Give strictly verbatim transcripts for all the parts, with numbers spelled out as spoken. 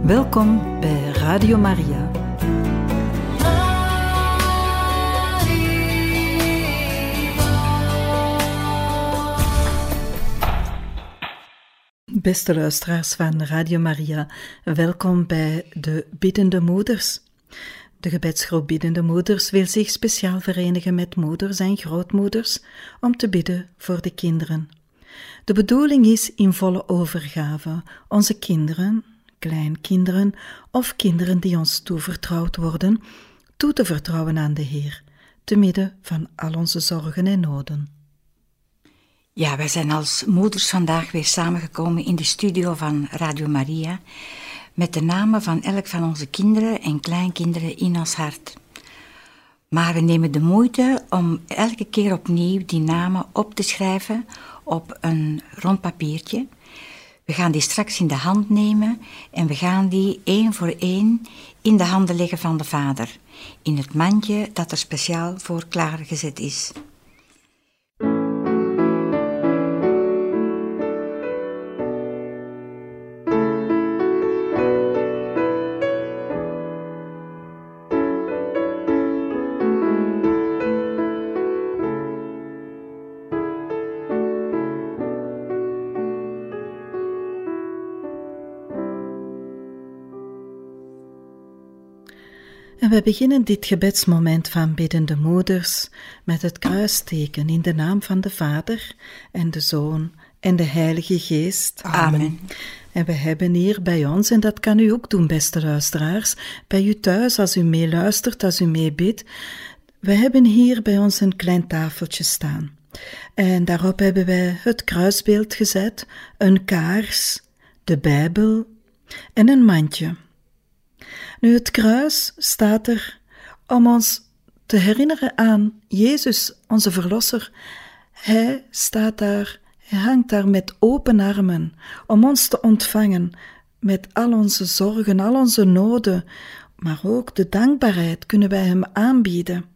Welkom bij Radio Maria. Beste luisteraars van Radio Maria, welkom bij de Biddende Moeders. De gebedsgroep Biddende Moeders wil zich speciaal verenigen met moeders en grootmoeders om te bidden voor de kinderen. De bedoeling is in volle overgave onze kinderen, kleinkinderen of kinderen die ons toevertrouwd worden, toe te vertrouwen aan de Heer, te midden van al onze zorgen en noden. Ja, wij zijn als moeders vandaag weer samengekomen in de studio van Radio Maria met de namen van elk van onze kinderen en kleinkinderen in ons hart. Maar we nemen de moeite om elke keer opnieuw die namen op te schrijven op een rond papiertje. We gaan die straks in de hand nemen en we gaan die één voor één in de handen leggen van de Vader, in het mandje dat er speciaal voor klaargezet is. En we beginnen dit gebedsmoment van biddende moeders met het kruisteken in de naam van de Vader en de Zoon en de Heilige Geest. Amen. En we hebben hier bij ons, en dat kan u ook doen, beste luisteraars, bij u thuis, als u meeluistert, als u meebidt, we hebben hier bij ons een klein tafeltje staan. En daarop hebben wij het kruisbeeld gezet, een kaars, de Bijbel en een mandje. Nu, het kruis staat er om ons te herinneren aan Jezus, onze Verlosser. Hij staat daar, hij hangt daar met open armen om ons te ontvangen met al onze zorgen, al onze noden, maar ook de dankbaarheid kunnen wij hem aanbieden.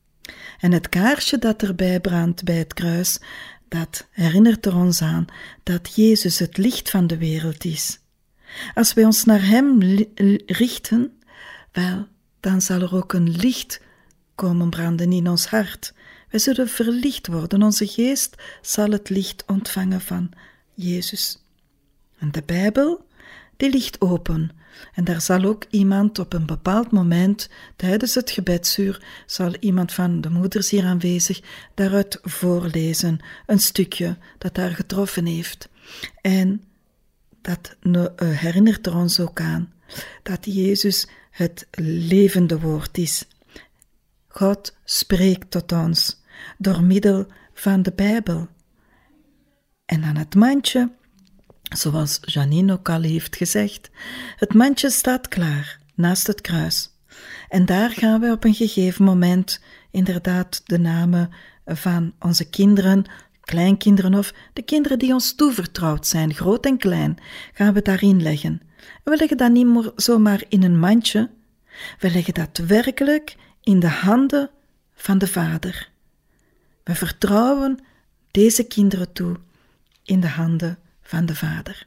En het kaarsje dat erbij brandt bij het kruis, dat herinnert er ons aan dat Jezus het licht van de wereld is. Als wij ons naar hem li- richten, wel, dan zal er ook een licht komen branden in ons hart. Wij zullen verlicht worden, onze geest zal het licht ontvangen van Jezus. En de Bijbel, die ligt open. En daar zal ook iemand op een bepaald moment, tijdens het gebedsuur, zal iemand van de moeders hier aanwezig daaruit voorlezen, een stukje dat daar getroffen heeft. En dat herinnert er ons ook aan dat Jezus het levende woord is. God spreekt tot ons door middel van de Bijbel. En aan het mandje, zoals Janine ook al heeft gezegd, het mandje staat klaar naast het kruis. En daar gaan we op een gegeven moment inderdaad de namen van onze kinderen, kleinkinderen of de kinderen die ons toevertrouwd zijn, groot en klein, gaan we daarin leggen. En we leggen dat niet meer zomaar in een mandje, we leggen dat werkelijk in de handen van de Vader. We vertrouwen deze kinderen toe in de handen van de Vader.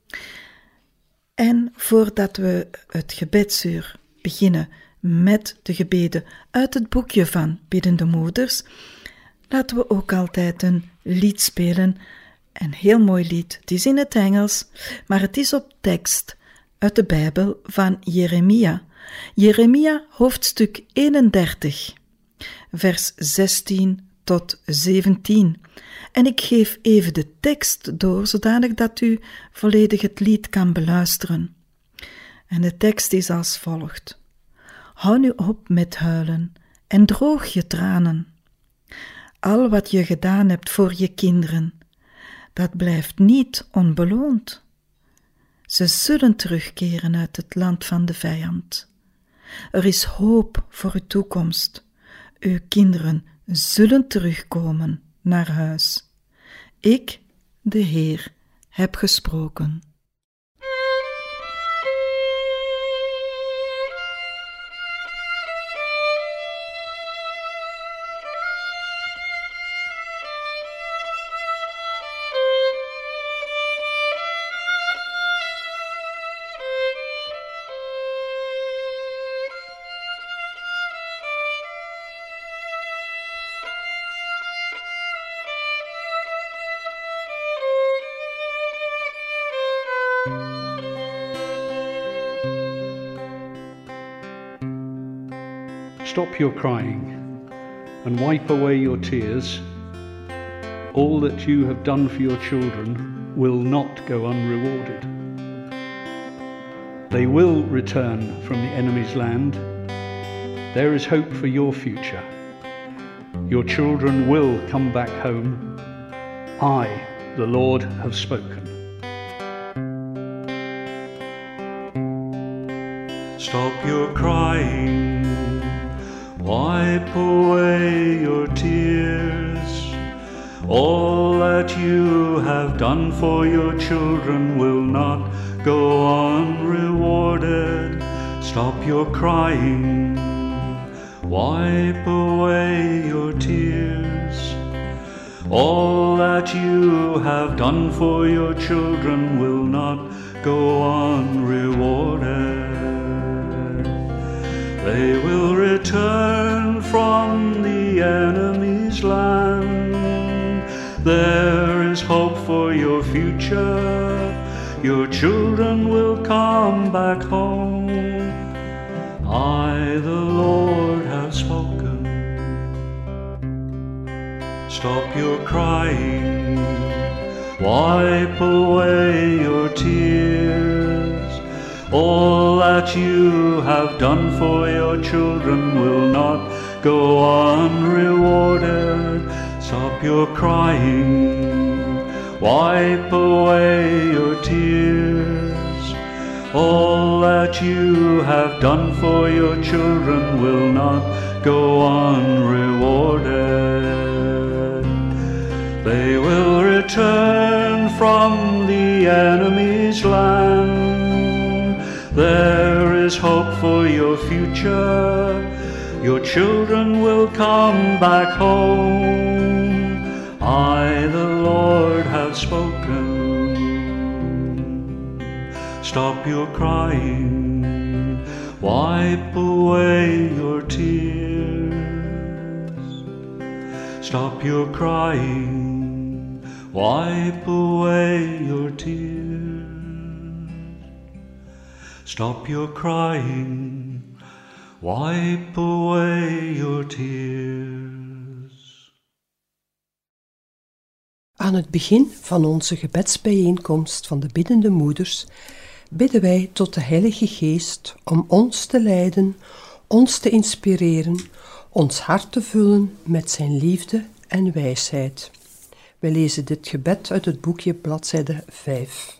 En voordat we het gebedsuur beginnen met de gebeden uit het boekje van Biddende Moeders, laten we ook altijd een lied spelen. Een heel mooi lied. Het is in het Engels, maar het is op tekst uit de Bijbel van Jeremia. Jeremia, hoofdstuk eenendertig, vers zestien tot zeventien. En ik geef even de tekst door, zodanig dat u volledig het lied kan beluisteren. En de tekst is als volgt. Hou nu op met huilen en droog je tranen. Al wat je gedaan hebt voor je kinderen, dat blijft niet onbeloond. Ze zullen terugkeren uit het land van de vijand. Er is hoop voor uw toekomst. Uw kinderen zullen terugkomen naar huis. Ik, de Heer, heb gesproken. Stop your crying and wipe away your tears. All that you have done for your children will not go unrewarded. They will return from the enemy's land. There is hope for your future. Your children will come back home. I, the Lord, have spoken. Stop your crying, wipe away your tears. All that you have done for your children will not go unrewarded. Stop your crying, wipe away your tears. All that you have done for your children will not go unrewarded. They will return from the enemy's land. There is hope for your future. Your children will come back home. I, the Lord, have spoken. Stop your crying, wipe away your tears. All that you have done for your children will not go unrewarded. Stop your crying, wipe away your tears. All that you have done for your children will not go unrewarded. They will return from the enemy's land. There is hope for your future. Your children will come back home. I, the Lord, have spoken. Stop your crying, wipe away your tears. Stop your crying, wipe away your tears. Stop your crying, wipe away your tears. Aan het begin van onze gebedsbijeenkomst van de biddende moeders bidden wij tot de Heilige Geest om ons te leiden, ons te inspireren, ons hart te vullen met zijn liefde en wijsheid. Wij lezen dit gebed uit het boekje bladzijde vijf.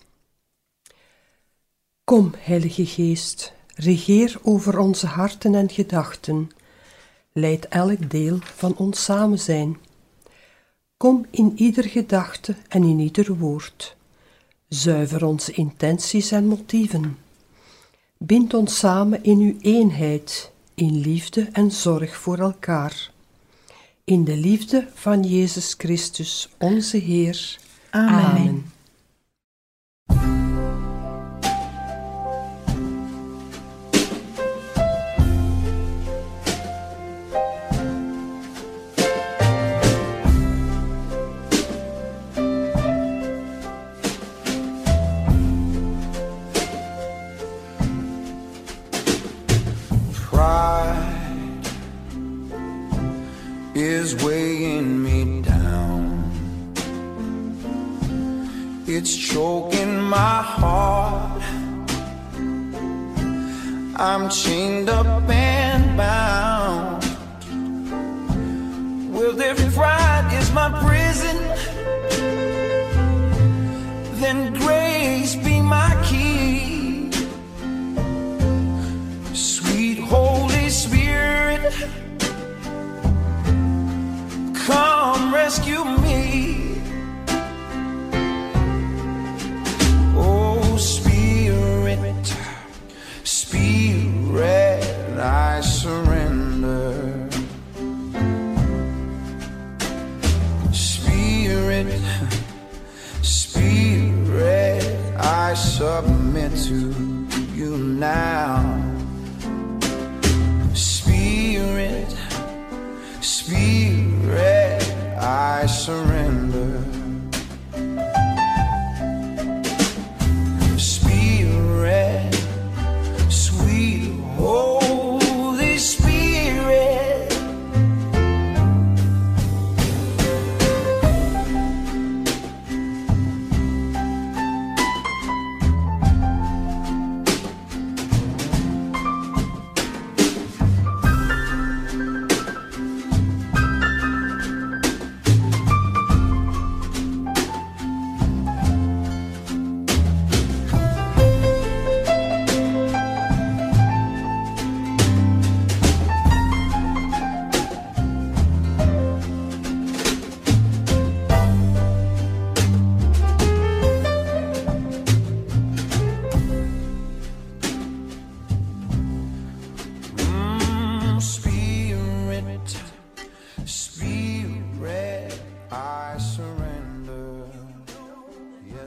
Kom, Heilige Geest, regeer over onze harten en gedachten. Leid elk deel van ons samenzijn. Kom in ieder gedachte en in ieder woord. Zuiver onze intenties en motieven. Bind ons samen in uw eenheid, in liefde en zorg voor elkaar. In de liefde van Jezus Christus, onze Heer. Amen. Amen. Is weighing me down. It's choking my heart. I'm chained up and bound. Well, if pride is my prison, then grace be my key. Sweet Holy Spirit, come rescue me. Oh, Spirit, Spirit, I surrender. Spirit, Spirit, I submit to you now. Spirit, Spirit, I surrender. Spirit, sweet Holy Spirit,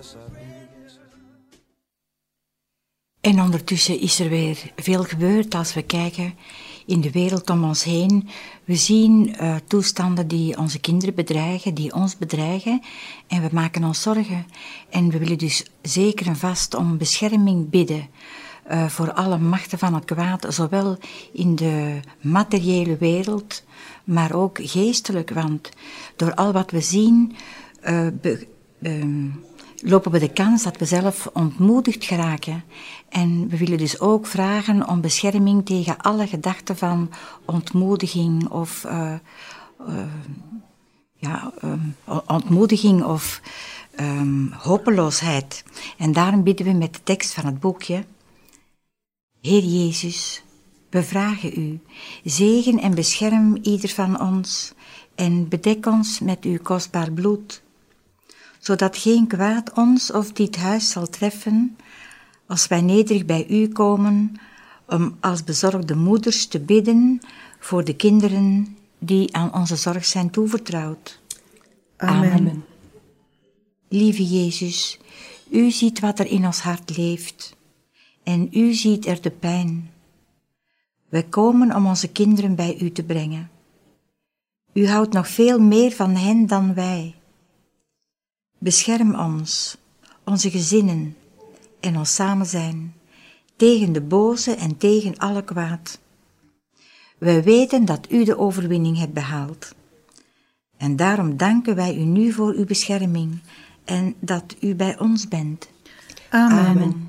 En ondertussen is er weer veel gebeurd als we kijken in de wereld om ons heen. We zien uh, toestanden die onze kinderen bedreigen, die ons bedreigen. En we maken ons zorgen. En we willen dus zeker en vast om bescherming bidden. Uh, voor alle machten van het kwaad, zowel in de materiële wereld, maar ook geestelijk. Want door al wat we zien, uh, be, uh, lopen we de kans dat we zelf ontmoedigd geraken. En we willen dus ook vragen om bescherming tegen alle gedachten van ontmoediging of uh, uh, ja, um, ontmoediging of um, hopeloosheid. En daarom bidden we met de tekst van het boekje: Heer Jezus, we vragen u, zegen en bescherm ieder van ons en bedek ons met uw kostbaar bloed, zodat geen kwaad ons of dit huis zal treffen, als wij nederig bij u komen, om als bezorgde moeders te bidden voor de kinderen die aan onze zorg zijn toevertrouwd. Amen. Amen. Lieve Jezus, u ziet wat er in ons hart leeft en u ziet er de pijn. Wij komen om onze kinderen bij u te brengen. U houdt nog veel meer van hen dan wij. Bescherm ons, onze gezinnen en ons samen zijn, tegen de boze en tegen alle kwaad. Wij weten dat u de overwinning hebt behaald. En daarom danken wij u nu voor uw bescherming en dat u bij ons bent. Amen. Amen.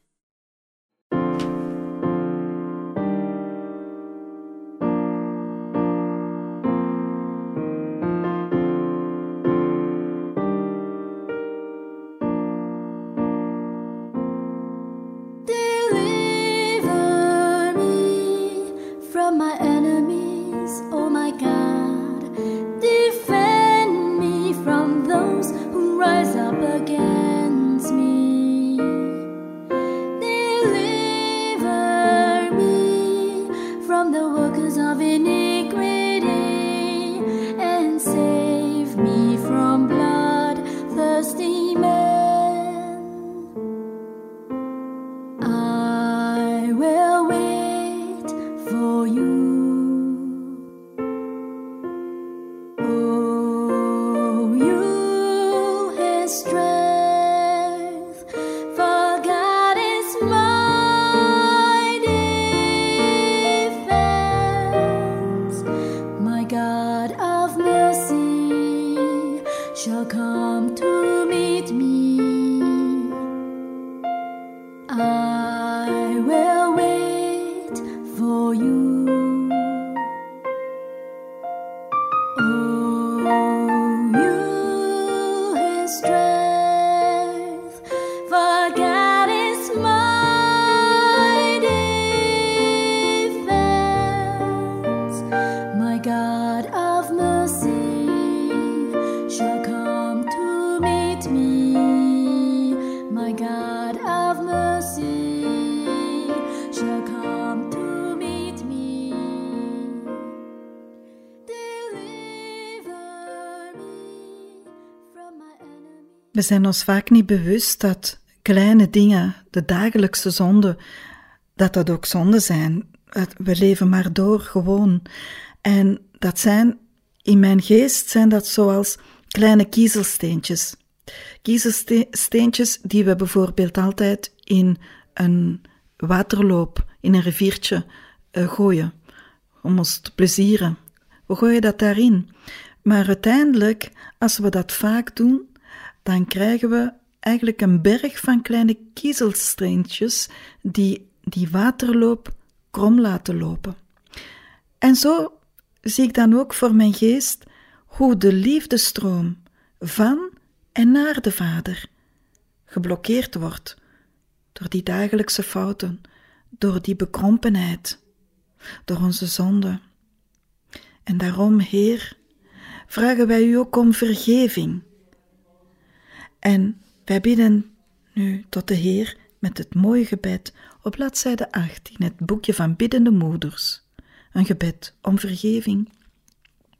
We zijn ons vaak niet bewust dat kleine dingen, de dagelijkse zonden, dat dat ook zonden zijn. We leven maar door, gewoon. En dat zijn, in mijn geest, zijn dat zoals kleine kiezelsteentjes. Kiezelsteentjes die we bijvoorbeeld altijd in een waterloop, in een riviertje uh, gooien, om ons te plezieren. We gooien dat daarin. Maar uiteindelijk, als we dat vaak doen, dan krijgen we eigenlijk een berg van kleine kiezelsteentjes die die waterloop krom laten lopen. En zo zie ik dan ook voor mijn geest hoe de liefdestroom van en naar de Vader geblokkeerd wordt door die dagelijkse fouten, door die bekrompenheid, door onze zonde. En daarom, Heer, vragen wij u ook om vergeving. En wij bidden nu tot de Heer met het mooie gebed op bladzijde acht in het boekje van Biddende Moeders. Een gebed om vergeving.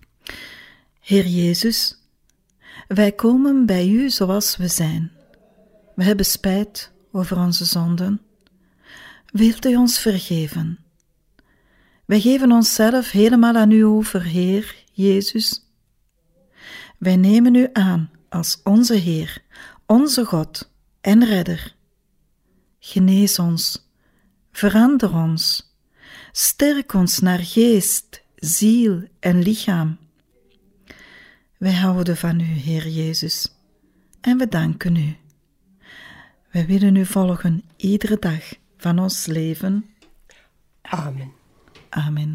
Heer Jezus, wij komen bij u zoals we zijn, We hebben spijt over onze zonden. Wilt u ons vergeven? Wij geven onszelf helemaal aan u over, Heer Jezus. Wij nemen u aan als onze Heer, onze God en Redder. Genees ons, verander ons, sterk ons naar geest, ziel en lichaam. Wij houden van u, Heer Jezus, en we danken u. Wij willen u volgen iedere dag van ons leven. Amen. Amen.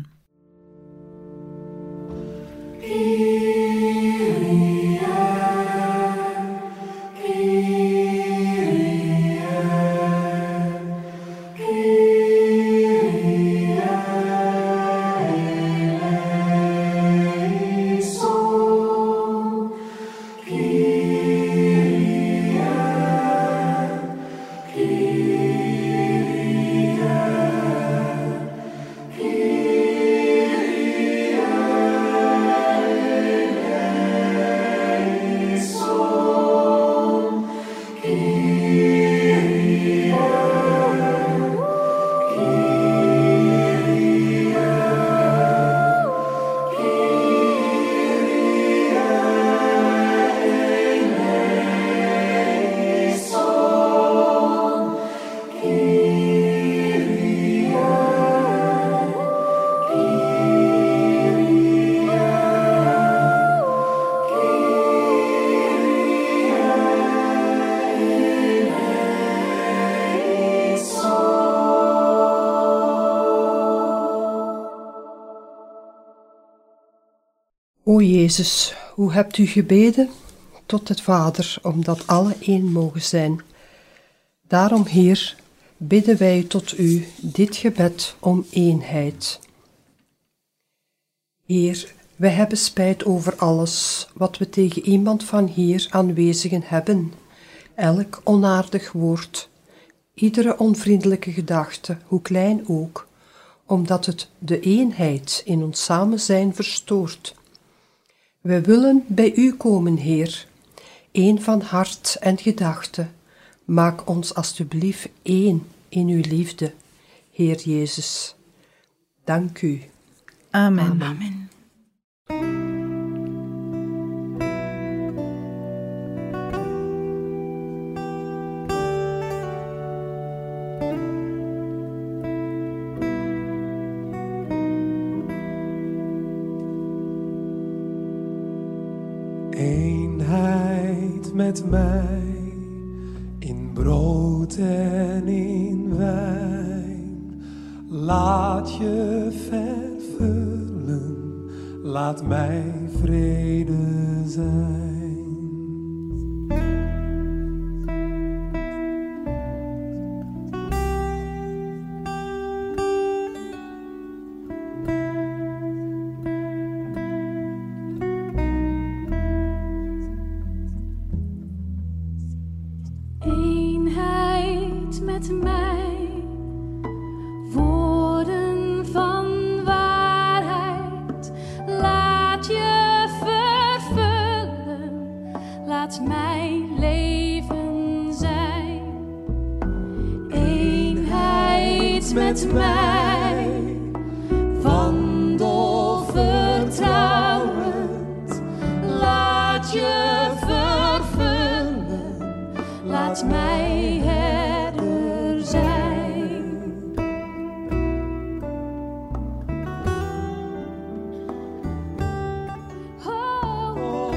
O Jezus, hoe hebt u gebeden tot het Vader, omdat alle één mogen zijn. Daarom, Heer, bidden wij tot u dit gebed om eenheid. Heer, wij hebben spijt over alles wat we tegen iemand van hier aanwezigen hebben, elk onaardig woord, iedere onvriendelijke gedachte, hoe klein ook, omdat het de eenheid in ons samen zijn verstoort. Wij willen bij u komen, Heer, één van hart en gedachte. Maak ons alstublieft één in uw liefde, Heer Jezus. Dank u. Amen. Amen. Amen. Eenheid met mij, in brood en in wijn. Laat je vervullen, laat mij vrede zijn. Eenheid met mij, woorden van waarheid, laat je vervullen, laat mij leven zijn. Eenheid met mij, wandel vertrouwend, laat je vervullen, laat mij herder zijn. Oh, oh, oh.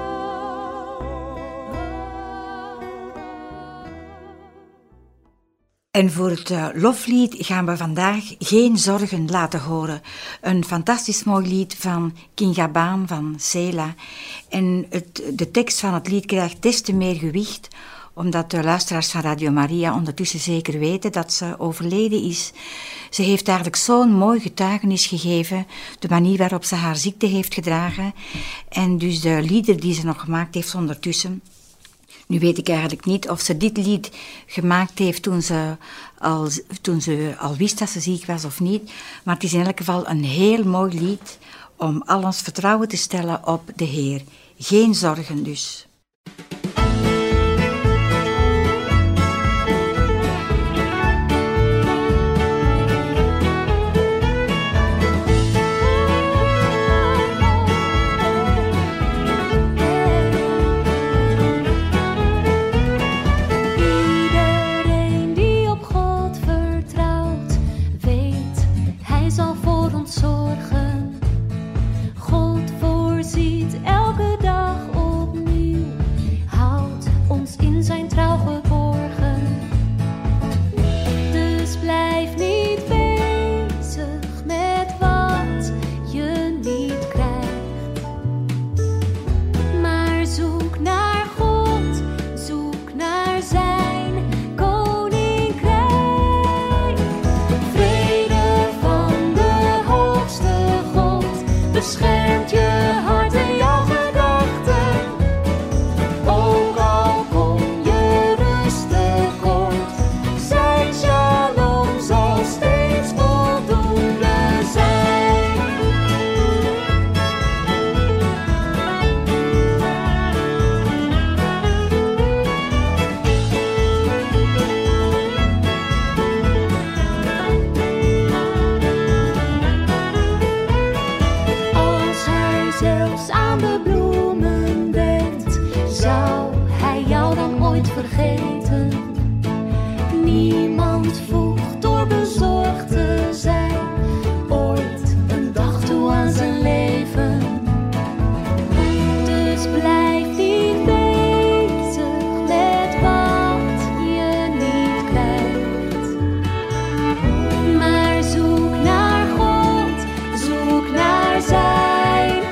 En voor het uh, loflied gaan we vandaag Geen Zorgen laten horen. Een fantastisch mooi lied van Kingabaan van Sela. En het, de tekst van het lied krijgt des te meer gewicht, omdat de luisteraars van Radio Maria ondertussen zeker weten dat ze overleden is. Ze heeft eigenlijk zo'n mooi getuigenis gegeven, de manier waarop ze haar ziekte heeft gedragen. En dus de lieder die ze nog gemaakt heeft ondertussen. Nu weet ik eigenlijk niet of ze dit lied gemaakt heeft toen ze, al, toen ze al wist dat ze ziek was of niet. Maar het is in elk geval een heel mooi lied om al ons vertrouwen te stellen op de Heer. Geen zorgen dus. ons in zijn trouw geborgen. Dus blijf niet bezig met wat je niet krijgt. Maar zoek naar God, zoek naar zijn koninkrijk. Vrede van de hoogste God beschermt je hart en jouw gedachten. Ook al kom je rust tekort, zijn shalom zal steeds voldoende zijn. Als hij zelfs aan de bloemen denkt, zou hij jou dan ooit vergeten? Niemand voegt door bezorgd te zijn ooit een dag toe aan zijn leven. Dus blijf niet bezig met wat je niet krijgt. Maar zoek naar God, zoek naar zijn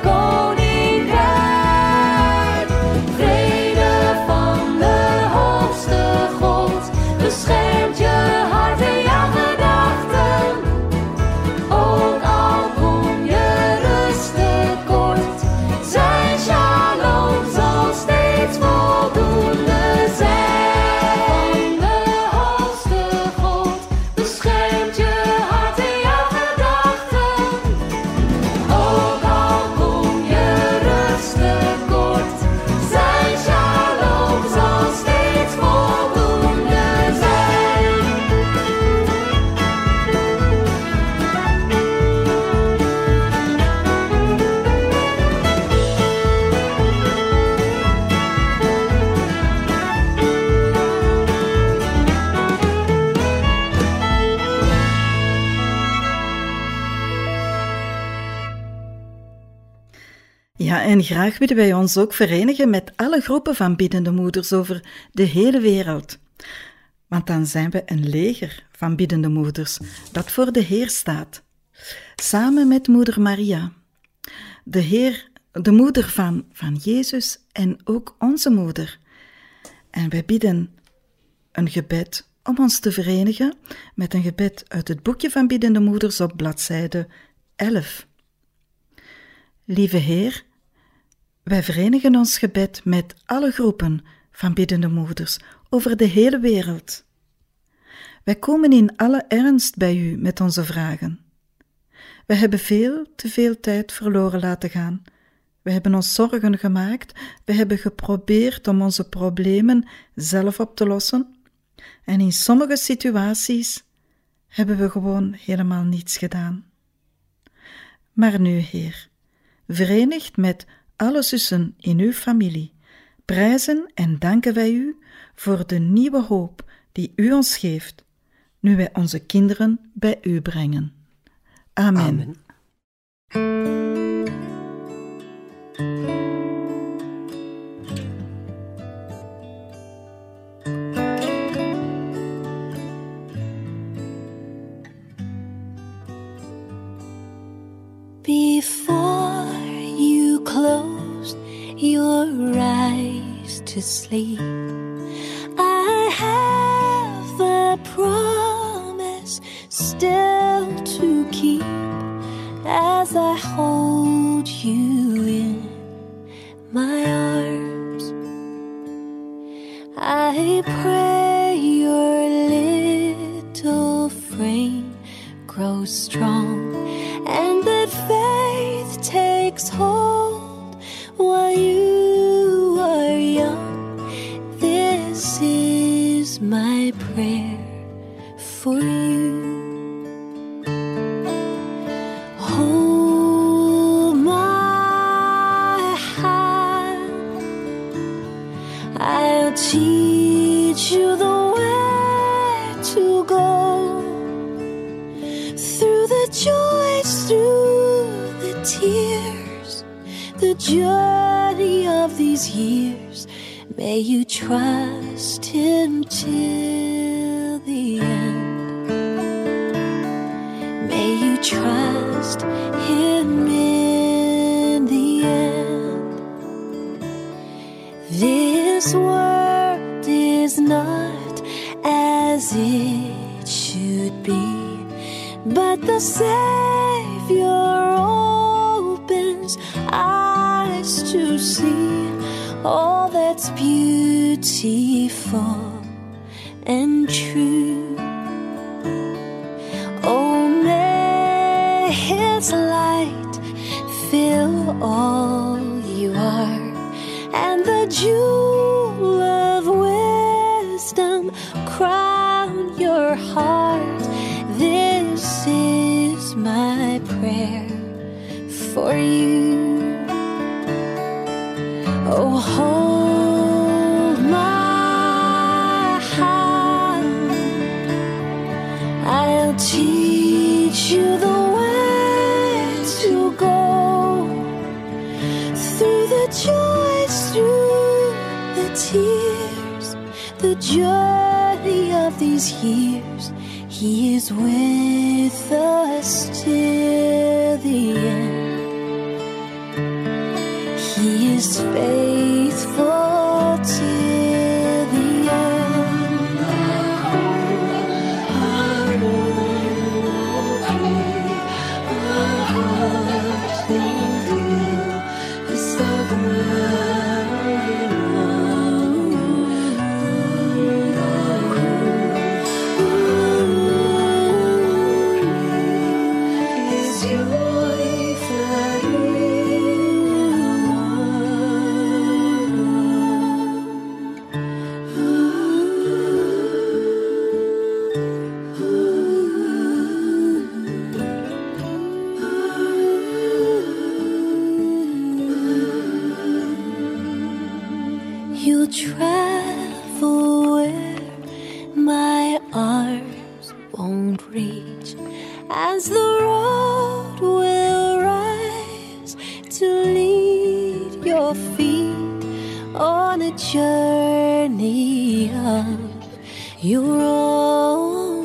koninkrijk. Vrede van de hoogste God beschermt je hart en jouw gedachten. Ook al kom je rust tekort, zijn shalom zal steeds voldoende zijn. Van de hoogste God beschermt je hart en jouw gedachten. Ook al kom je rust tekort, zijn shalom zal steeds voldoende zijn. Ja, en graag willen wij ons ook verenigen met alle groepen van biddende moeders over de hele wereld. Want dan zijn we een leger van biddende moeders dat voor de Heer staat. Samen met moeder Maria, de Heer, de moeder van, van Jezus en ook onze moeder. En wij bidden een gebed om ons te verenigen met een gebed uit het boekje van biddende moeders op bladzijde elf. Lieve Heer, wij verenigen ons gebed met alle groepen van biddende moeders over de hele wereld. Wij komen in alle ernst bij u met onze vragen. We hebben veel te veel tijd verloren laten gaan. We hebben ons zorgen gemaakt, we hebben geprobeerd om onze problemen zelf op te lossen. En in sommige situaties hebben we gewoon helemaal niets gedaan. Maar nu, Heer, verenigd met alle zussen in uw familie, prijzen en danken wij u voor de nieuwe hoop die u ons geeft, nu wij onze kinderen bij u brengen. Amen. Amen. Before you closed your eyes to sleep, I have a promise still to keep as I hold you in my arms. I pray your little frame grows strong and that faith takes hold while you are young. This is my prayer for you. Hold my hand, I'll teach you the way to go through the joys, through the tears, the journey of these years May you trust him till the end. May you trust him in the end. This world is not as it should be, but the Savior opens eyes to see all that's beautiful and true. Oh, may his light fill all you are, and the jewel of wisdom crown your heart. This is my prayer for you. Oh, hold my hand, I'll teach you the way to go, through the joys, through the tears, the journey of these years. He is with us till the end. He is faithful till the end. Our hearts will feel the sovereign love. Is your voice that you'll travel where my arms won't reach, as the road will rise to lead your feet on a journey of your own.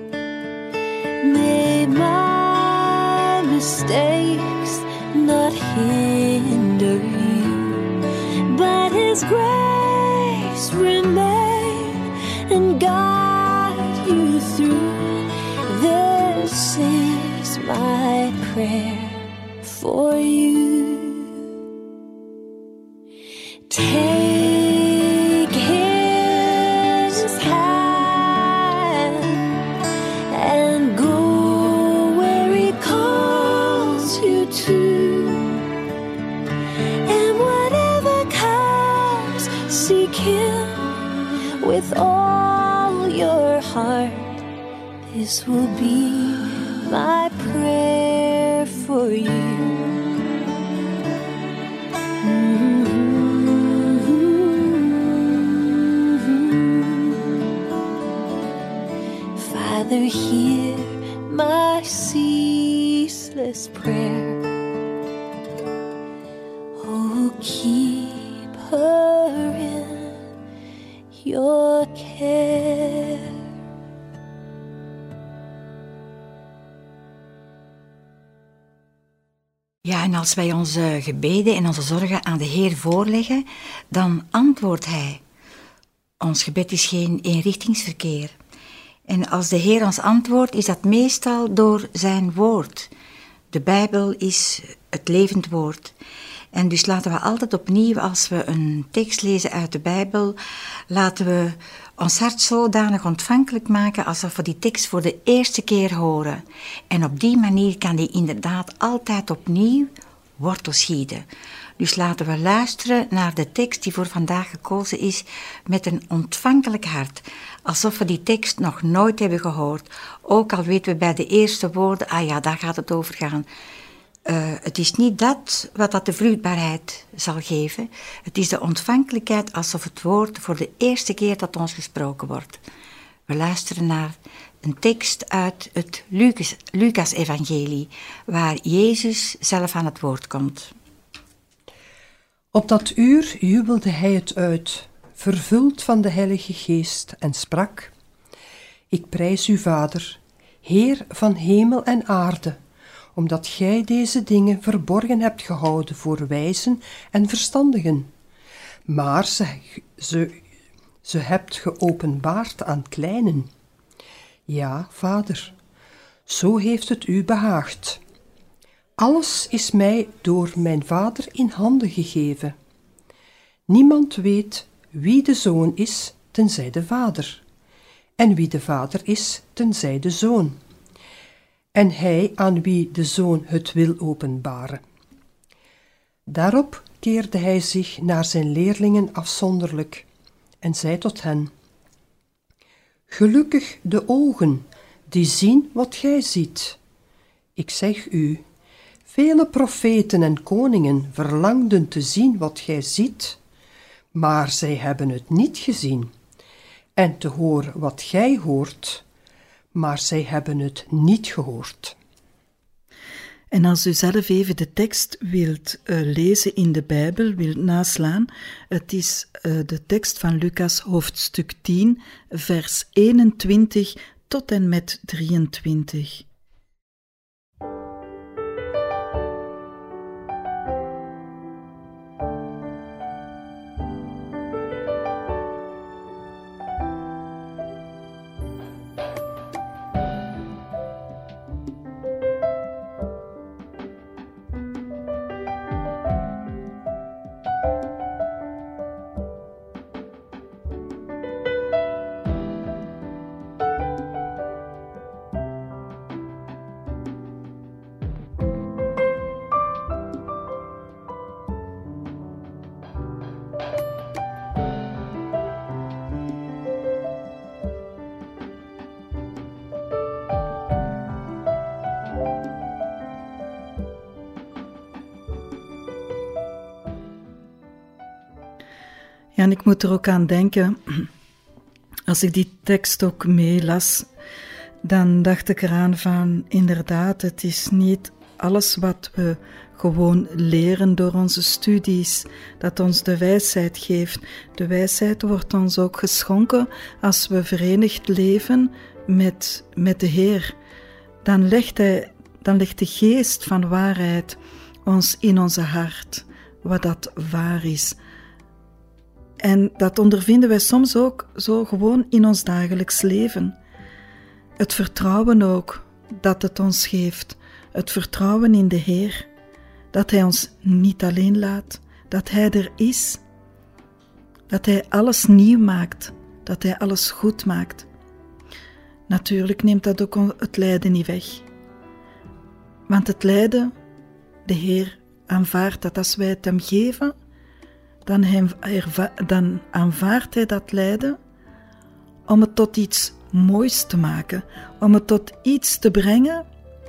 May my mistakes not hinder you, but his grace remain and guide you through. This is my prayer for you. Take his hand and go where he calls you to. And whatever comes, seek him with all your heart. This will be my prayer for you. Father, hear my ceaseless prayer. Oh, keep her in your care. Ja, en als wij onze gebeden en onze zorgen aan de Heer voorleggen, dan antwoordt Hij. Ons gebed is geen eenrichtingsverkeer. En als de Heer ons antwoordt, is dat meestal door zijn woord. De Bijbel is het levend woord. En dus laten we altijd opnieuw, als we een tekst lezen uit de Bijbel, laten we ons hart zodanig ontvankelijk maken alsof we die tekst voor de eerste keer horen. En op die manier kan die inderdaad altijd opnieuw wortel schieten. Dus laten we luisteren naar de tekst die voor vandaag gekozen is met een ontvankelijk hart. Alsof we die tekst nog nooit hebben gehoord. Ook al weten we bij de eerste woorden, ah ja, daar gaat het over gaan. Uh, het is niet dat wat dat de vruchtbaarheid zal geven. Het is de ontvankelijkheid alsof het woord voor de eerste keer tot ons gesproken wordt. We luisteren naar een tekst uit het Lucas, Lucas-evangelie, waar Jezus zelf aan het woord komt. Op dat uur jubelde hij het uit. vervuld van de Heilige Geest, en sprak: Ik prijs u, Vader, Heer van hemel en aarde, omdat gij deze dingen verborgen hebt gehouden voor wijzen en verstandigen, maar ze, ze, ze hebt geopenbaard aan kleinen. Ja, Vader, zo heeft het u behaagd. Alles is mij door mijn Vader in handen gegeven. Niemand weet wie de Zoon is, tenzij de Vader, en wie de Vader is, tenzij de Zoon, en hij aan wie de Zoon het wil openbaren. Daarop keerde hij zich naar zijn leerlingen afzonderlijk en zei tot hen: Gelukkig de ogen die zien wat gij ziet. Ik zeg u, vele profeten en koningen verlangden te zien wat gij ziet, maar zij hebben het niet gezien, en te horen wat gij hoort, maar zij hebben het niet gehoord. En als u zelf even de tekst wilt uh, lezen in de Bijbel, wilt naslaan, het is uh, de tekst van Lucas hoofdstuk tien, vers eenentwintig tot en met drieëntwintig. Ja, en ik moet er ook aan denken, als ik die tekst ook meelas, dan dacht ik eraan van, inderdaad, het is niet alles wat we gewoon leren door onze studies, dat ons de wijsheid geeft. De wijsheid wordt ons ook geschonken als we verenigd leven met, met de Heer. Dan legt, hij, dan legt de geest van waarheid ons in onze hart, wat dat waar is. En dat ondervinden wij soms ook zo gewoon in ons dagelijks leven. Het vertrouwen ook dat het ons geeft. Het vertrouwen in de Heer. Dat Hij ons niet alleen laat. Dat Hij er is. Dat Hij alles nieuw maakt. Dat Hij alles goed maakt. Natuurlijk neemt dat ook het lijden niet weg. Want het lijden, de Heer aanvaardt dat als wij het Hem geven, Dan, hij, dan aanvaardt hij dat lijden om het tot iets moois te maken, om het tot iets te brengen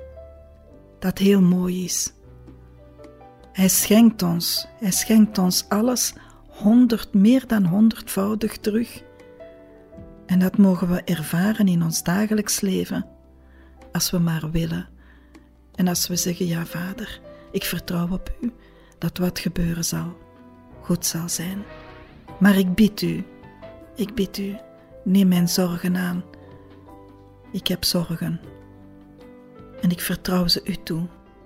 dat heel mooi is. Hij schenkt ons, hij schenkt ons alles honderd, meer dan honderdvoudig terug. En dat mogen we ervaren in ons dagelijks leven, als we maar willen. En als we zeggen, ja Vader, ik vertrouw op u, dat wat gebeuren zal, goed zal zijn. Maar ik bid u, ik bid u, neem mijn zorgen aan. Ik heb zorgen. En ik vertrouw ze u toe.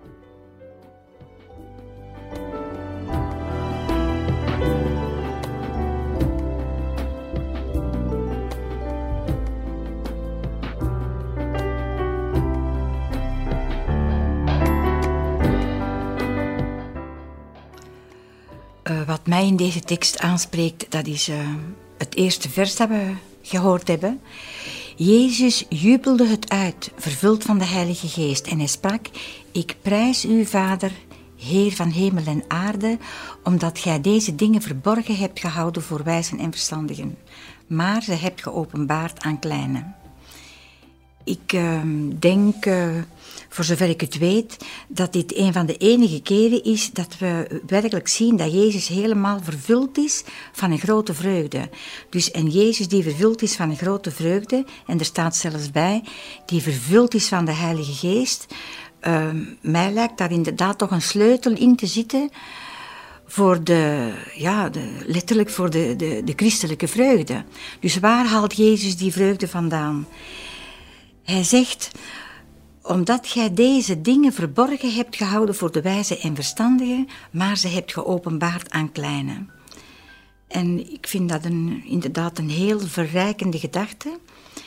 Uh, wat mij in deze tekst aanspreekt, dat is uh, het eerste vers dat we gehoord hebben. Jezus jubelde het uit, vervuld van de Heilige Geest, en hij sprak: Ik prijs u, Vader, Heer van hemel en aarde, omdat gij deze dingen verborgen hebt gehouden voor wijzen en verstandigen, maar ze hebt geopenbaard aan kleinen. Ik uh, denk, uh, voor zover ik het weet, dat dit een van de enige keren is dat we werkelijk zien dat Jezus helemaal vervuld is van een grote vreugde. Dus en Jezus die vervuld is van een grote vreugde, en er staat zelfs bij, die vervuld is van de Heilige Geest. Uh, mij lijkt daar inderdaad toch een sleutel in te zitten voor de, ja, de, letterlijk voor de, de, de christelijke vreugde. Dus waar haalt Jezus die vreugde vandaan? Hij zegt, omdat gij deze dingen verborgen hebt gehouden voor de wijze en verstandigen, maar ze hebt geopenbaard aan kleinen. En ik vind dat een, inderdaad een heel verrijkende gedachte,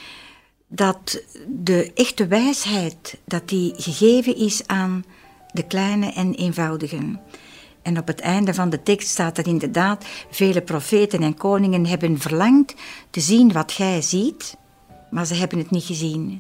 dat de echte wijsheid, dat die gegeven is aan de kleine en eenvoudigen. En op het einde van de tekst staat er inderdaad, vele profeten en koningen hebben verlangd te zien wat gij ziet, maar ze hebben het niet gezien.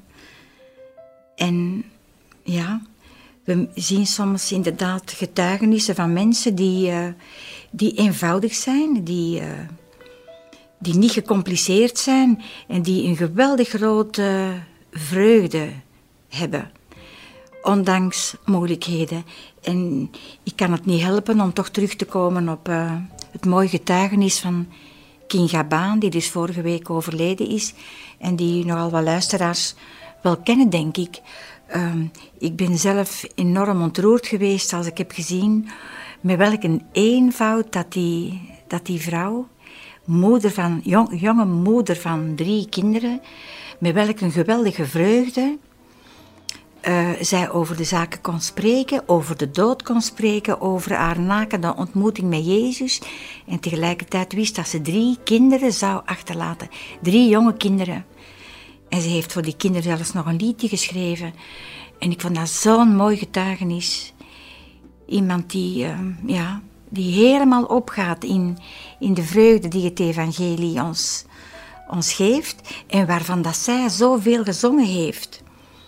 En ja, we zien soms inderdaad getuigenissen van mensen die, uh, die eenvoudig zijn, die, uh, die niet gecompliceerd zijn en die een geweldig grote vreugde hebben, ondanks moeilijkheden. En ik kan het niet helpen om toch terug te komen op uh, het mooie getuigenis van King Gabaan, die dus vorige week overleden is en die nogal wat luisteraars wel kennen, denk ik. Um, ik ben zelf enorm ontroerd geweest als ik heb gezien met welke eenvoud dat die, dat die vrouw, moeder van, jong, jonge moeder van drie kinderen, met welke geweldige vreugde uh, zij over de zaken kon spreken, over de dood kon spreken, over haar nakende ontmoeting met Jezus en tegelijkertijd wist dat ze drie kinderen zou achterlaten, drie jonge kinderen. En ze heeft voor die kinderen zelfs nog een liedje geschreven. En ik vond dat zo'n mooi getuigenis. Iemand die, uh, ja, die helemaal opgaat in, in de vreugde die het evangelie ons, ons geeft. En waarvan dat zij zoveel gezongen heeft.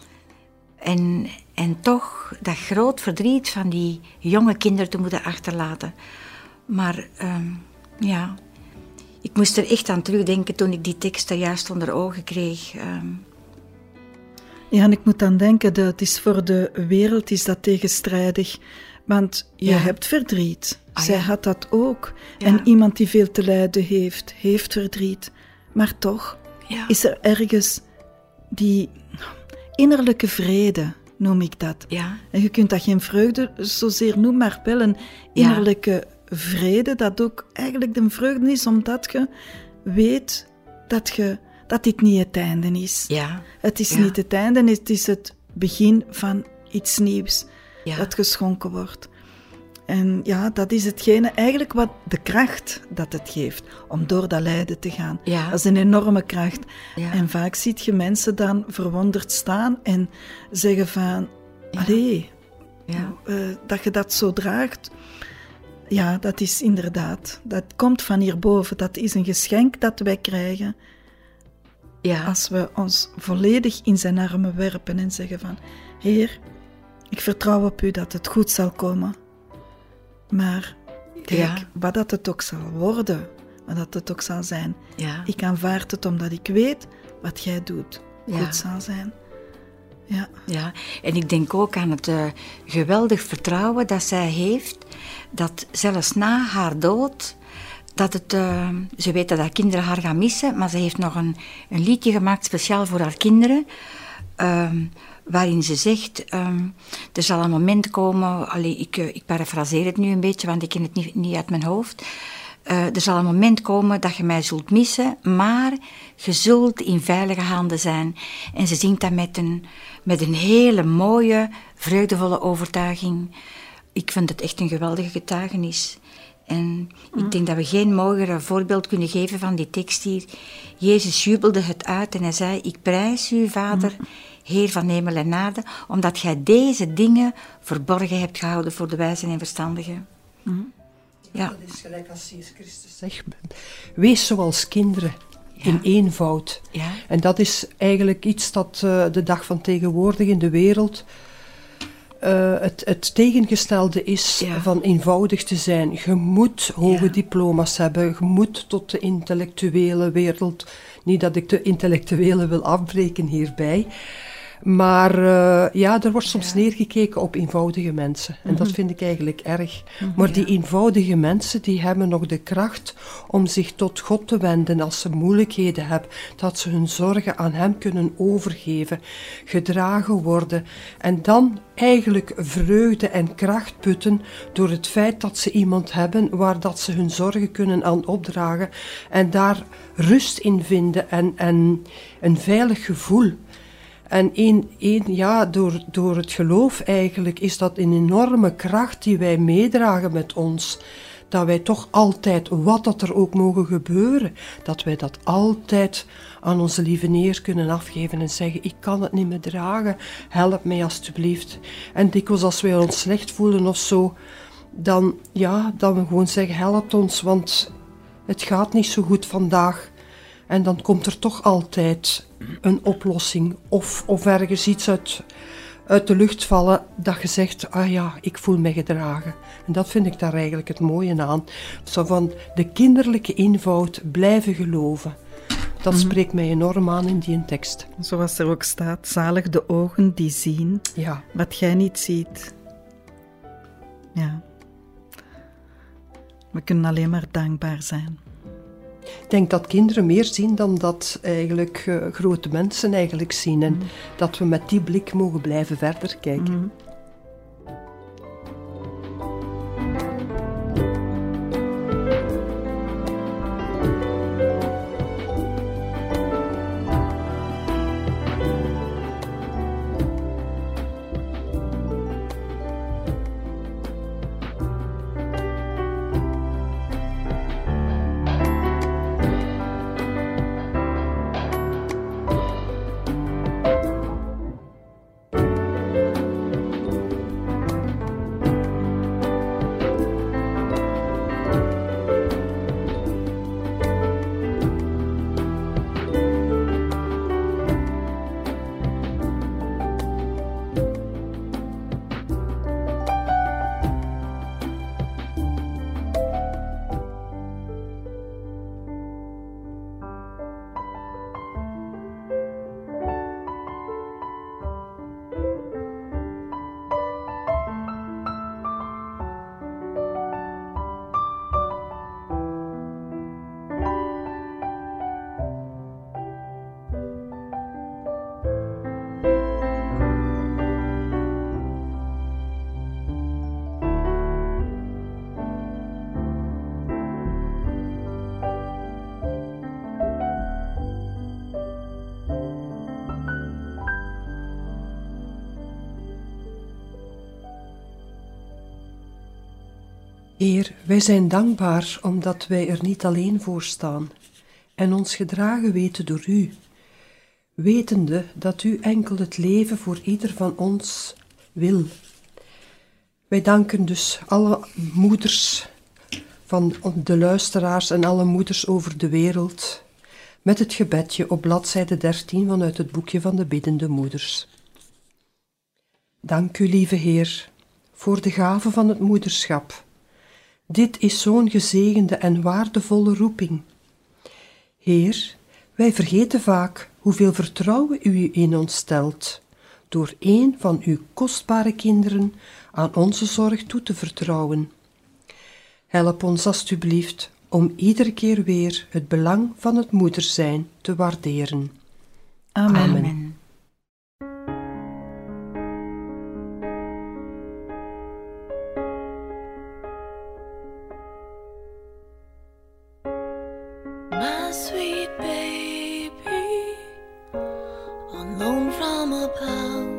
En, en toch dat groot verdriet van die jonge kinderen te moeten achterlaten. Maar um, ja... Ik moest er echt aan terugdenken toen ik die tekst er juist onder ogen kreeg. Um. Ja, en ik moet aan denken, dat het is voor de wereld is dat tegenstrijdig. Want je ja. hebt verdriet. Ah, Zij ja. had dat ook. Ja. En iemand die veel te lijden heeft, heeft verdriet. Maar toch ja. is er ergens die innerlijke vrede, noem ik dat. Ja. En je kunt dat geen vreugde zozeer noemen, maar wel een innerlijke ja. vrede, dat ook eigenlijk de vreugde is, omdat je weet dat, je, dat dit niet het einde is. Ja. Het is ja. niet het einde, het is het begin van iets nieuws ja. dat geschonken wordt. En ja, dat is hetgene eigenlijk wat de kracht dat het geeft, om door dat lijden te gaan. Ja. Dat is een enorme kracht. Ja. En vaak zie je mensen dan verwonderd staan en zeggen van, ja. allee, ja. uh, dat je dat zo draagt. Ja, dat is inderdaad, dat komt van hierboven. Dat is een geschenk dat wij krijgen ja. als we ons volledig in zijn armen werpen en zeggen van, Heer, ik vertrouw op u dat het goed zal komen. Maar kijk, ja. wat dat het ook zal worden, wat dat het ook zal zijn, ja. ik aanvaard het omdat ik weet wat jij doet ja. goed zal zijn. Ja. ja, en ik denk ook aan het uh, geweldig vertrouwen dat zij heeft, dat zelfs na haar dood, dat het, uh, ze weet dat haar kinderen haar gaan missen, maar ze heeft nog een, een liedje gemaakt speciaal voor haar kinderen, uh, waarin ze zegt, um, er zal een moment komen, allee, ik, uh, ik parafraseer het nu een beetje, want ik ken het niet, niet uit mijn hoofd, uh, er zal een moment komen dat je mij zult missen, maar je zult in veilige handen zijn. En ze zingt dat met een, met een hele mooie, vreugdevolle overtuiging. Ik vind het echt een geweldige getuigenis. En mm. ik denk dat we geen mooier voorbeeld kunnen geven van die tekst hier. Jezus jubelde het uit en hij zei, ik prijs u, Vader, mm. Heer van hemel en aarde, omdat gij deze dingen verborgen hebt gehouden voor de wijzen en verstandigen. Mm. Ja. Dat is gelijk als Jezus Christus zegt, wees zoals kinderen. Ja. In eenvoud. Ja. En dat is eigenlijk iets dat uh, de dag van tegenwoordig in de wereld uh, het, het tegengestelde is ja. van eenvoudig te zijn. Je moet hoge ja. diploma's hebben, je moet tot de intellectuele wereld, niet dat ik de intellectuele wil afbreken hierbij, Maar uh, ja, er wordt soms Ja. neergekeken op eenvoudige mensen. En dat vind ik eigenlijk erg. Mhm, Maar die ja. eenvoudige mensen, die hebben nog de kracht om zich tot God te wenden als ze moeilijkheden hebben. Dat ze hun zorgen aan Hem kunnen overgeven, gedragen worden. En dan eigenlijk vreugde en kracht putten door het feit dat ze iemand hebben waar dat ze hun zorgen kunnen aan opdragen. En daar rust in vinden en, en een veilig gevoel. En een, een, ja, door, door het geloof eigenlijk is dat een enorme kracht die wij meedragen met ons. Dat wij toch altijd, wat dat er ook mogen gebeuren, dat wij dat altijd aan onze lieve Heer kunnen afgeven en zeggen, ik kan het niet meer dragen, help mij alstublieft. En dikwijls als wij ons slecht voelen of zo, dan, ja, dan we gewoon zeggen, help ons, want het gaat niet zo goed vandaag. En dan komt er toch altijd een oplossing of, of ergens iets uit, uit de lucht vallen dat je zegt, ah ja, ik voel me gedragen. En dat vind ik daar eigenlijk het mooie aan. Zo van de kinderlijke eenvoud blijven geloven. Dat Mhm. spreekt mij enorm aan in die tekst. Zoals er ook staat, zalig de ogen die zien Ja, wat jij niet ziet. Ja. We kunnen alleen maar dankbaar zijn. ik denk dat kinderen meer zien dan dat eigenlijk uh, grote mensen eigenlijk zien. En dat we met die blik mogen blijven verder kijken. Mhm. Heer, wij zijn dankbaar omdat wij er niet alleen voor staan en ons gedragen weten door U, wetende dat U enkel het leven voor ieder van ons wil. Wij danken dus alle moeders van de luisteraars en alle moeders over de wereld met het gebedje op bladzijde dertien vanuit het boekje van de biddende moeders. Dank U, lieve Heer, voor de gave van het moederschap. Dit is zo'n gezegende en waardevolle roeping. Heer, wij vergeten vaak hoeveel vertrouwen U in ons stelt, door een van Uw kostbare kinderen aan onze zorg toe te vertrouwen. Help ons alstublieft om iedere keer weer het belang van het moeder zijn te waarderen. Amen. Amen. My sweet baby, on loan from above,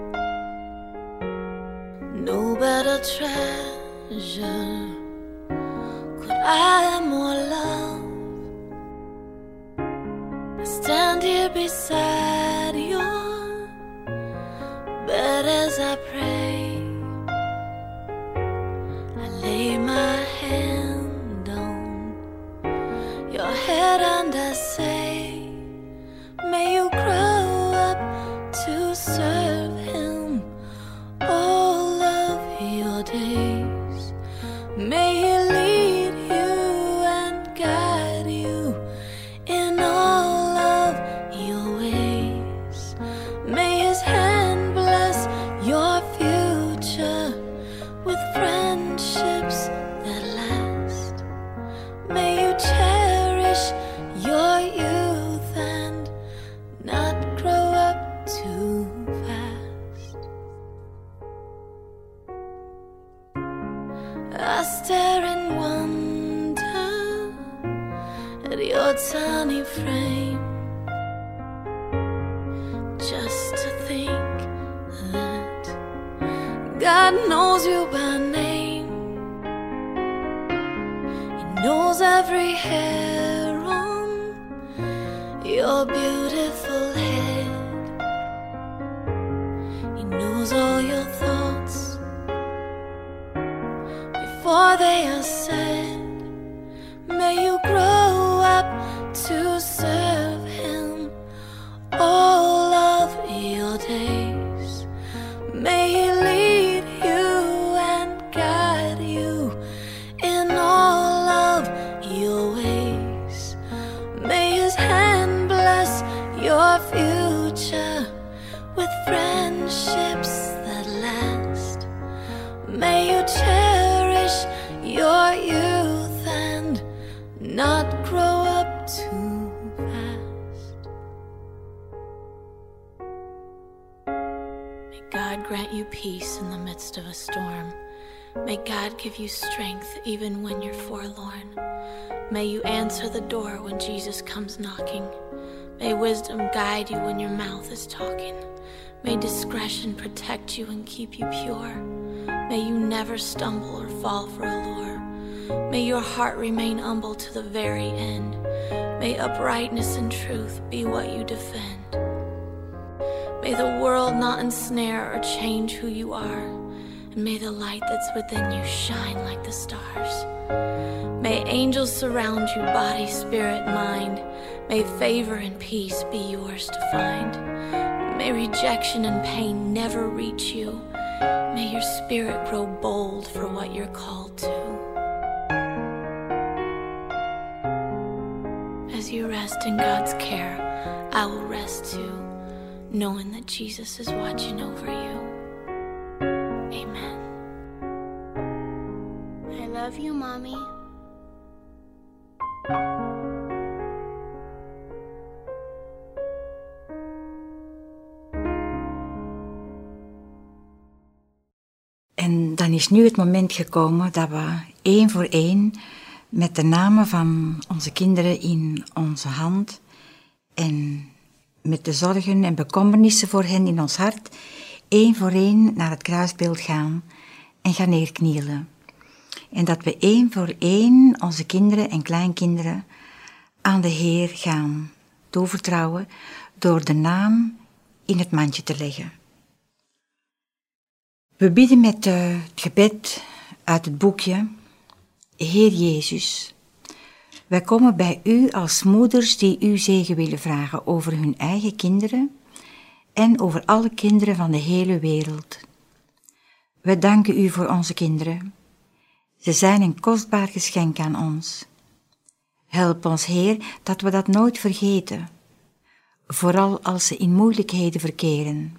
no better treasure could I more love. I stand here beside your bed as I pray. I lay my hand on your head and I say, may you grow up to serve Him all of your days. May He lead you and guide you in all of your ways. God knows you by name. He knows every hair on your beautiful head. He knows all your thoughts before they are said. May you grow up to serve Him all of your days. May He lead you and guide you in all of your ways. May His hand bless your future with friendships that last. May you cherish your youth and not grow up too fast. May God grant you peace in the midst of a storm. May God give you strength even when you're forlorn. May you answer the door when Jesus comes knocking. May wisdom guide you when your mouth is talking. May discretion protect you and keep you pure. May you never stumble or fall for a lure. May your heart remain humble to the very end. May uprightness and truth be what you defend. May the world not ensnare or change who you are. And may the light that's within you shine like the stars. May angels surround you, body, spirit, mind. May favor and peace be yours to find. May rejection and pain never reach you. May your spirit grow bold for what you're called to. As you rest in God's care, I will rest too, knowing that Jesus is watching over you. Amen. I love you, Mommy. En dan is nu het moment gekomen dat we één voor één met de namen van onze kinderen in onze hand en met de zorgen en bekommernissen voor hen in ons hart één voor één naar het kruisbeeld gaan en gaan neerknielen. En dat we één voor één onze kinderen en kleinkinderen aan de Heer gaan toevertrouwen door de naam in het mandje te leggen. We bidden met uh, het gebed uit het boekje: Heer Jezus, wij komen bij u als moeders die u zegen willen vragen over hun eigen kinderen en over alle kinderen van de hele wereld. Wij danken u voor onze kinderen. Ze zijn een kostbaar geschenk aan ons. Help ons, Heer, dat we dat nooit vergeten, vooral als ze in moeilijkheden verkeren.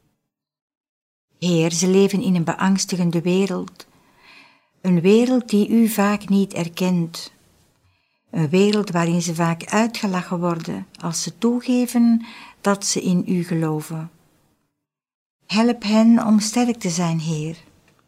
Heer, ze leven in een beangstigende wereld, een wereld die u vaak niet erkent, een wereld waarin ze vaak uitgelachen worden als ze toegeven dat ze in u geloven. Help hen om sterk te zijn, Heer.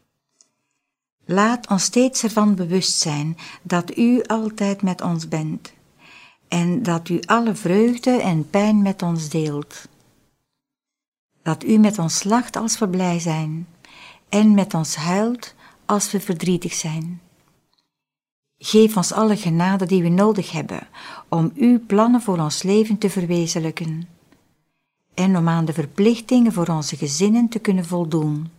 Laat ons steeds ervan bewust zijn dat u altijd met ons bent en dat u alle vreugde en pijn met ons deelt. Dat u met ons lacht als we blij zijn en met ons huilt als we verdrietig zijn. Geef ons alle genade die we nodig hebben om uw plannen voor ons leven te verwezenlijken en om aan de verplichtingen voor onze gezinnen te kunnen voldoen.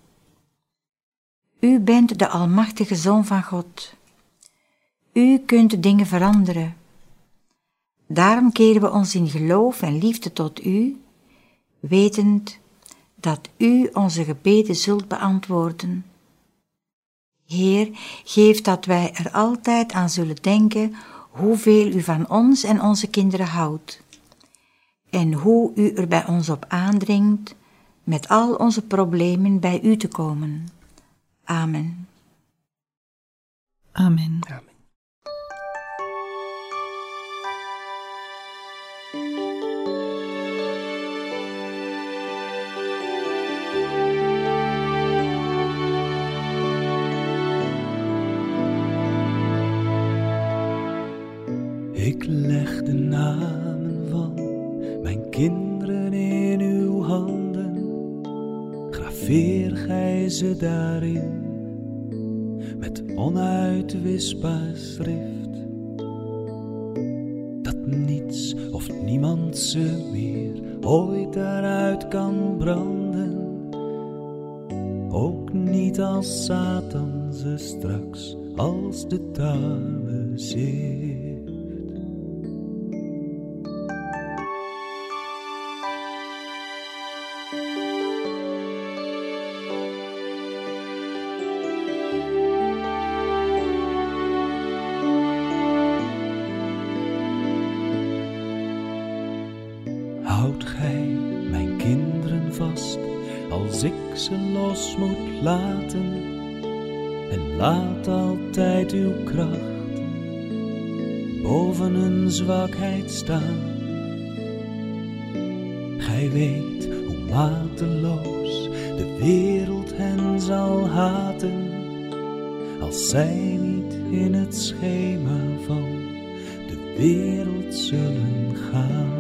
U bent de almachtige Zoon van God. U kunt dingen veranderen. Daarom keren we ons in geloof en liefde tot u, wetend dat u onze gebeden zult beantwoorden. Heer, geef dat wij er altijd aan zullen denken hoeveel u van ons en onze kinderen houdt en hoe u er bij ons op aandringt met al onze problemen bij u te komen. Amen. Amen. Amen. Ik leg de namen van mijn kinderen in uw handen. Graveer veer gij ze daarin met onuitwisbaar schrift, dat niets of niemand ze meer ooit daaruit kan branden, ook niet als Satan ze straks als de tarwe zeeft. Houd gij mijn kinderen vast als ik ze los moet laten, en laat altijd uw kracht boven hun zwakheid staan. Gij weet hoe mateloos de wereld hen zal haten, als zij niet in het schema van de wereld zullen gaan.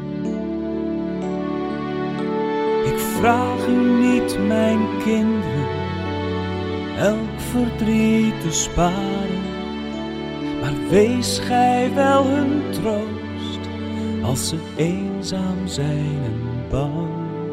Ik vraag u niet, mijn kinderen, elk verdriet te sparen, maar wees gij wel hun troost als ze eenzaam zijn en bang.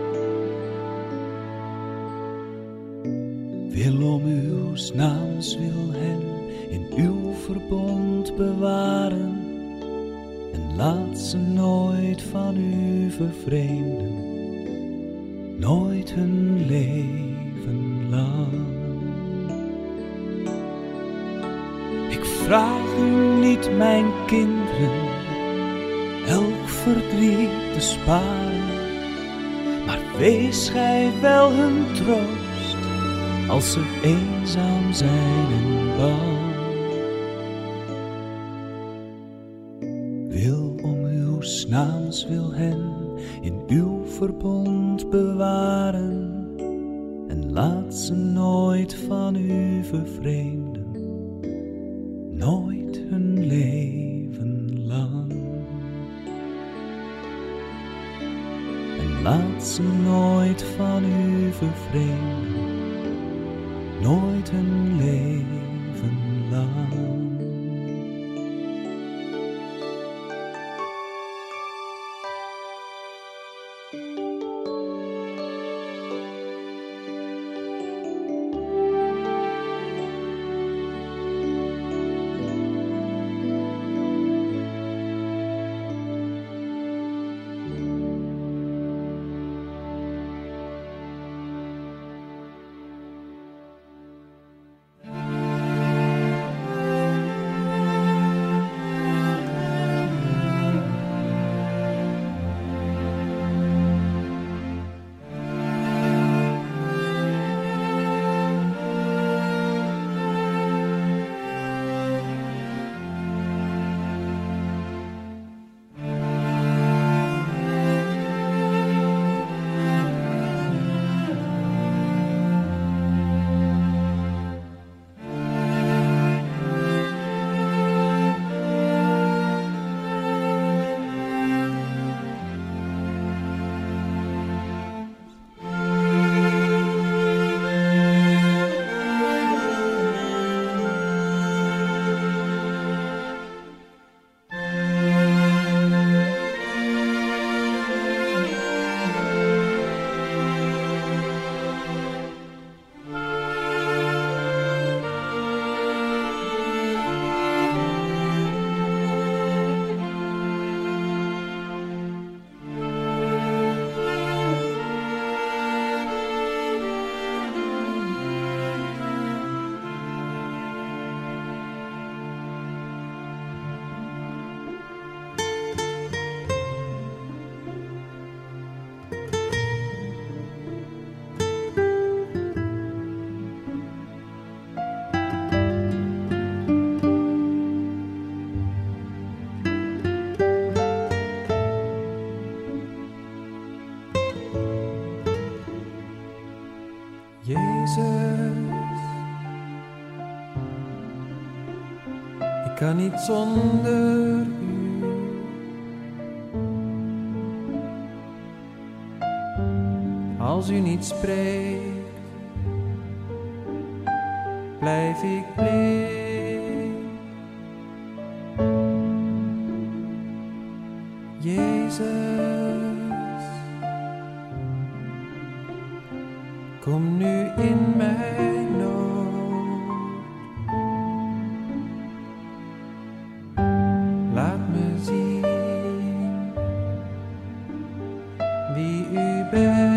Wil om uw naams wil hen in uw verbond bewaren, en laat ze nooit van u vervreemden, nooit hun leven lang. Ik vraag u niet, mijn kinderen, elk verdriet te sparen, maar wees gij wel hun troost als ze eenzaam zijn en bang. Wil om uw naams wil hen in uw verbond bewaren, en laat ze nooit van u vervreemden, nooit hun leven lang. En laat ze nooit van u vervreemden, nooit hun leven lang. Ik kan niet zonder u. Als u niet spreekt, blijf ik bleek. Jezus, kom nu in mijn nood. Laat me zien wie u bent.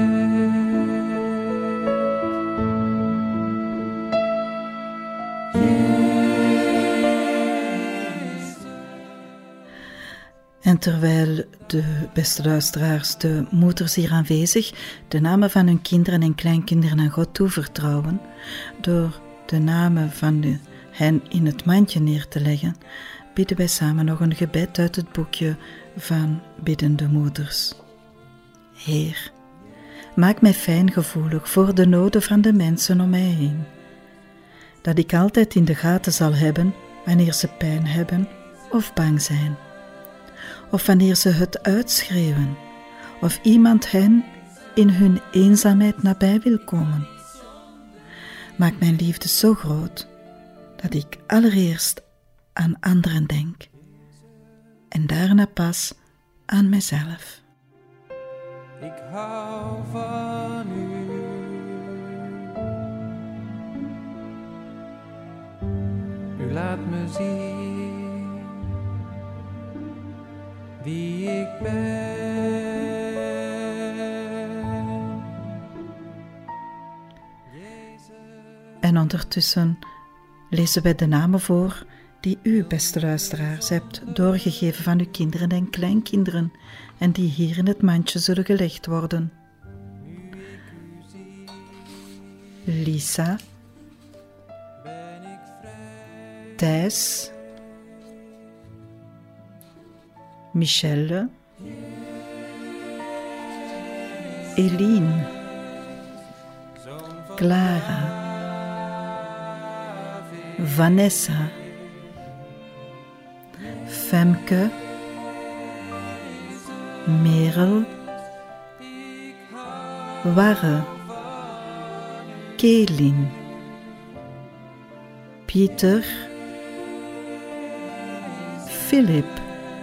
En terwijl de beste luisteraars, de moeders hier aanwezig, de namen van hun kinderen en kleinkinderen aan God toevertrouwen, door de namen van de, hen in het mandje neer te leggen, bidden wij samen nog een gebed uit het boekje van biddende moeders. Heer, maak mij fijngevoelig voor de noden van de mensen om mij heen, dat ik altijd in de gaten zal hebben wanneer ze pijn hebben of bang zijn, of wanneer ze het uitschreeuwen, of iemand hen in hun eenzaamheid nabij wil komen. Maak mijn liefde zo groot, dat ik allereerst aan anderen denk, en daarna pas aan mezelf. Ik hou van u. U laat me zien wie ik ben. En ondertussen lezen wij de namen voor die u, beste luisteraars, hebt doorgegeven van uw kinderen en kleinkinderen en die hier in het mandje zullen gelegd worden. Lisa, Thijs, Michelle, Eline, Clara, Vanessa, Femke, Merel, Warre, Kelin, Pieter, Philip,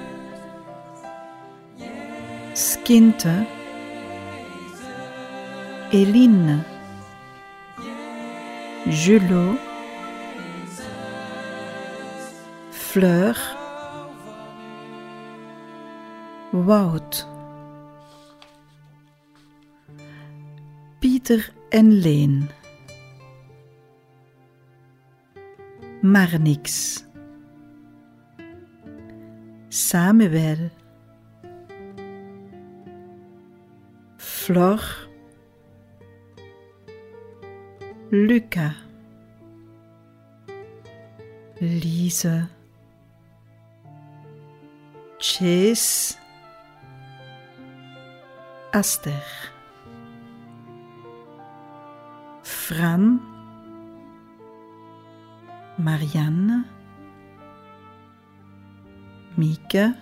Skinte, Eline, Julot, Fleur, Wout, Pieter en Leen, Marnix, Samuel, Flor, Luca, Lise, Chase, Aster, Fran, Marianne, Mieke,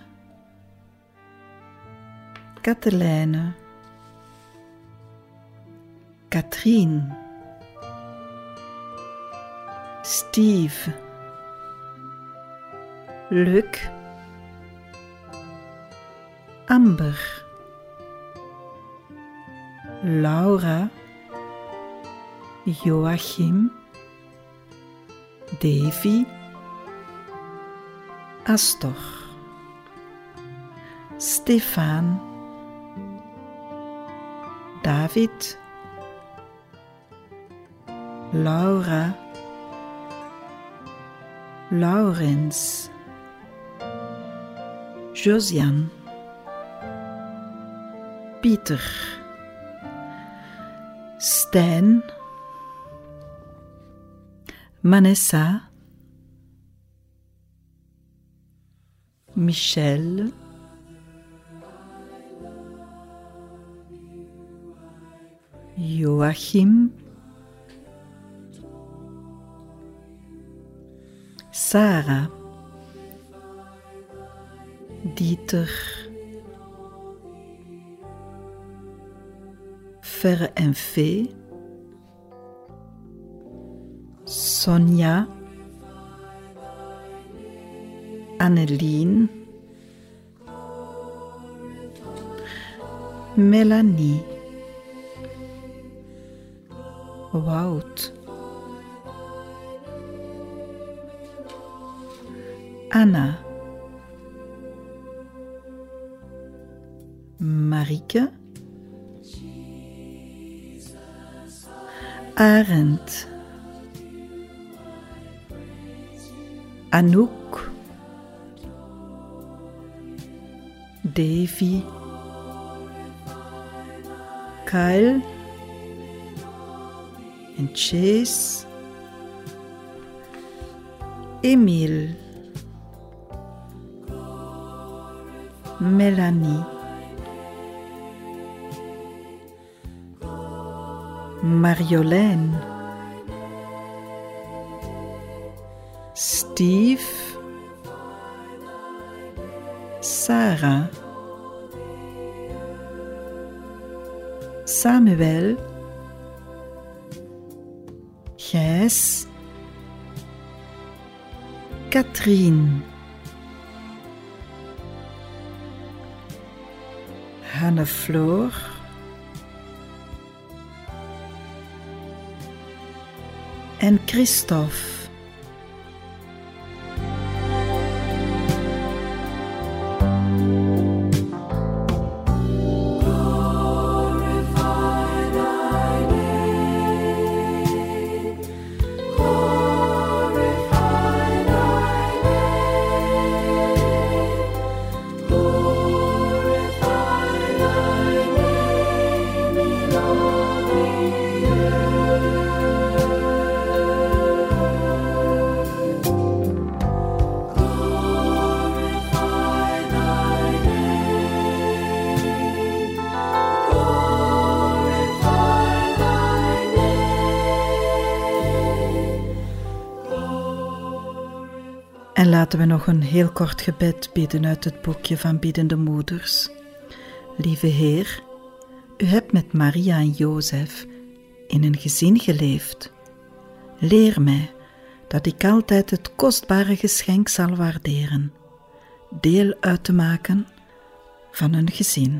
Katelijne, Katrien, Steve, Luc, Amber, Laura, Joachim, Davy, Astor, Stefan, David, Laura, Laurens, Josiane, Pieter, Stijn, Manessa, Michel, Joachim, Sarah, Dieter, Verre en Fee, Sonja, Annelien, Melanie, Wout, Anna, Marieke, Arend, Anouk, Davy, Kyle en Chase, Emile, Melanie, Marjolein, Steve, Sarah, Samuel, Gijs, Katrien, Hannefloor, en Christophe. En laten we nog een heel kort gebed bidden uit het boekje van Biddende Moeders. Lieve Heer, u hebt met Maria en Jozef in een gezin geleefd. Leer mij dat ik altijd het kostbare geschenk zal waarderen, deel uit te maken van een gezin.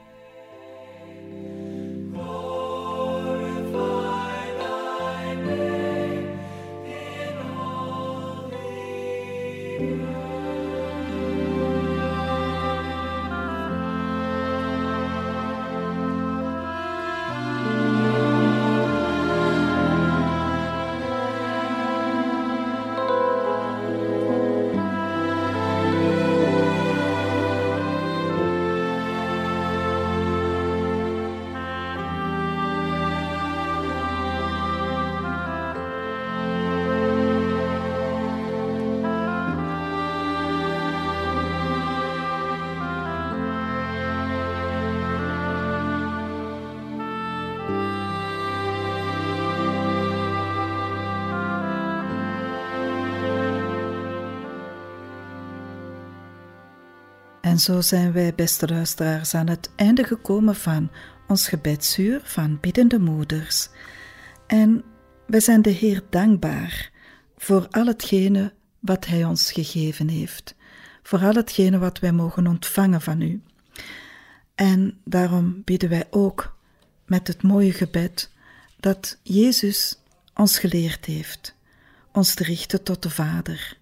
En zo zijn wij, beste luisteraars, aan het einde gekomen van ons gebedsuur van Biddende Moeders. En wij zijn de Heer dankbaar voor al hetgene wat Hij ons gegeven heeft, voor al hetgene wat wij mogen ontvangen van U. En daarom bidden wij ook met het mooie gebed dat Jezus ons geleerd heeft, ons te richten tot de Vader.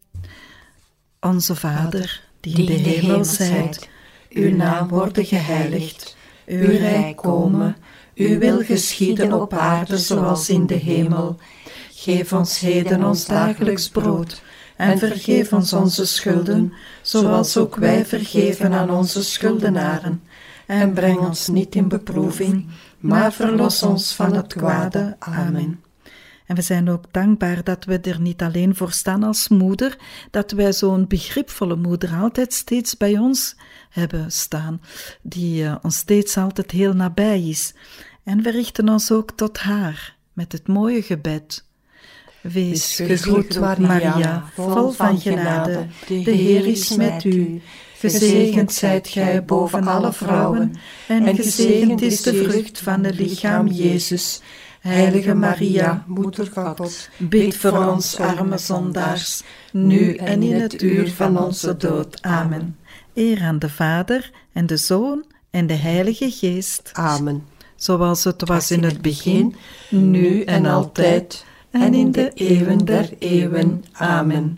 Onze Vader, die in de hemel zijt, uw naam worden geheiligd, uw rijk komen, uw wil geschieden op aarde zoals in de hemel. Geef ons heden ons dagelijks brood en vergeef ons onze schulden, zoals ook wij vergeven aan onze schuldenaren. En breng ons niet in beproeving, maar verlos ons van het kwade. Amen. En we zijn ook dankbaar dat we er niet alleen voor staan als moeder, dat wij zo'n begripvolle moeder altijd steeds bij ons hebben staan, die uh, ons steeds altijd heel nabij is. En we richten ons ook tot haar met het mooie gebed. Wees gegroet, Maria, vol van genade, de Heer is met u. Gezegend zijt gij boven alle vrouwen, en gezegend is de vrucht van het lichaam Jezus. Heilige Maria, Moeder van God, bid voor ons arme zondaars, nu en in het uur van onze dood. Amen. Eer aan de Vader en de Zoon en de Heilige Geest. Amen. Zoals het was in het begin, nu en altijd, en in de eeuwen der eeuwen. Amen.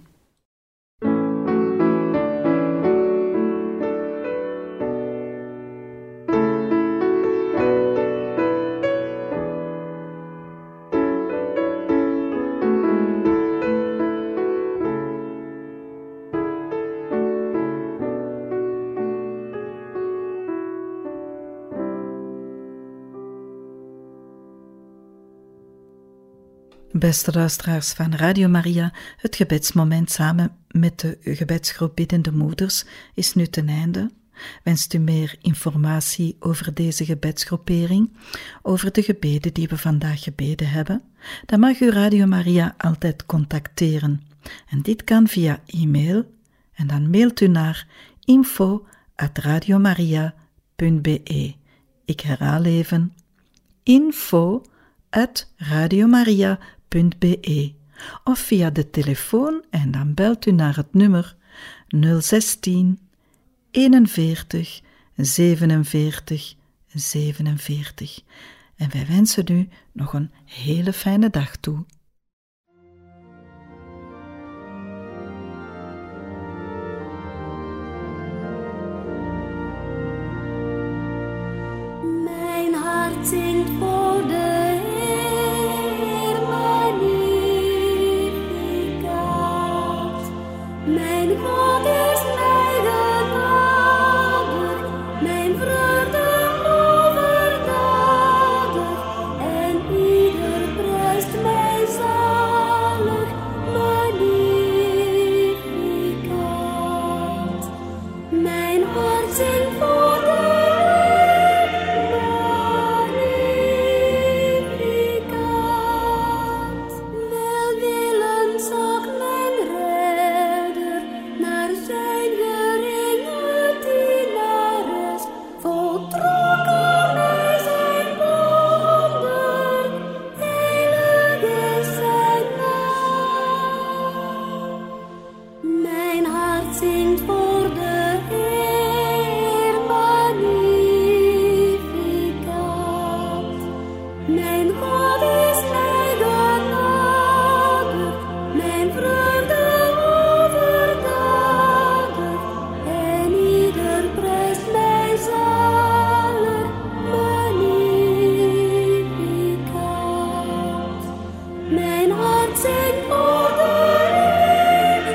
Beste luisteraars van Radio Maria, het gebedsmoment samen met de gebedsgroep Biddende Moeders is nu ten einde. Wenst u meer informatie over deze gebedsgroepering, over de gebeden die we vandaag gebeden hebben, dan mag u Radio Maria altijd contacteren. En dit kan via e-mail, en dan mailt u naar info at radiomaria punt be. Ik herhaal even, info at radiomaria punt be, of via de telefoon en dan belt u naar het nummer nul zestien eenenveertig zevenenveertig zevenenveertig. En wij wensen u nog een hele fijne dag toe. Mijn hart zingt voor de mijn God is mij genadig, mijn vreugde overdadig, en ieder prijst mij zalig, Magnificat. Mijn hart zingt voor de Magnificat. Welwillend zag mijn redder naar zijn geringe dienares, voltrokken hij zijn wonder, heilig is zijn naam. Mijn hart zingt voor de Heer, Magnificat. Mijn God is mij genadig, mijn vreugde overdadig, en ieder prijst mij zalig, Magnificat. Mijn hart zingt voor de Heer,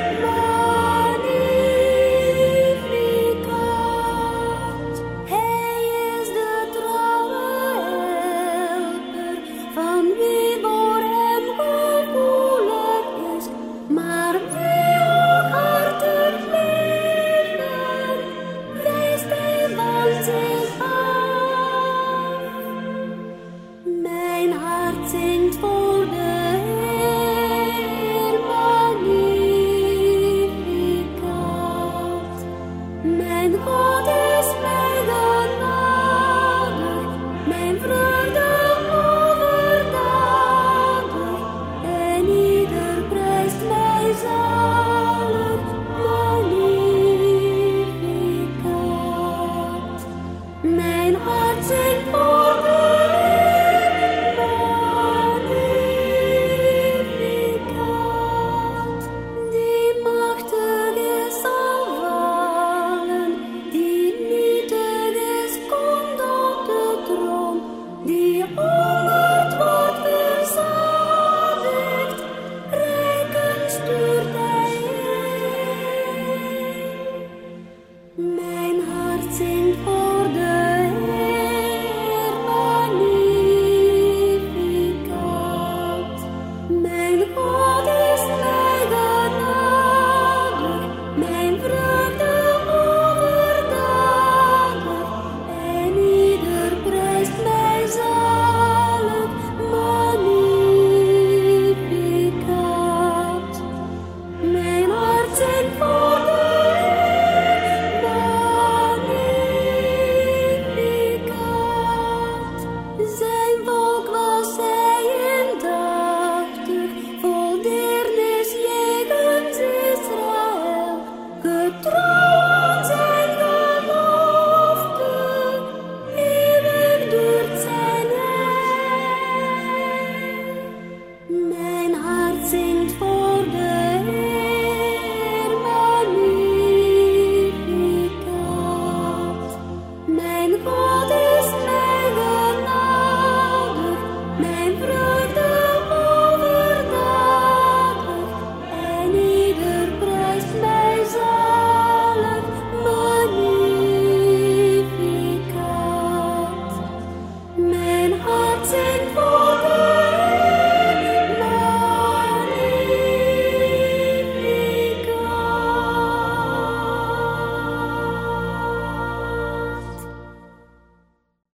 Magnificat. Hij is de trouwe helper van wie voor hem gevoelig is, maar wie hooghartig leven, wijst hij van zich af. Mijn hart zingt voor de Heer, Magnificat. Mijn God is mij genadig, mijn vreugde overdadig, en ieder prijst mij zalig, Magnificat. Mijn hart zingt voor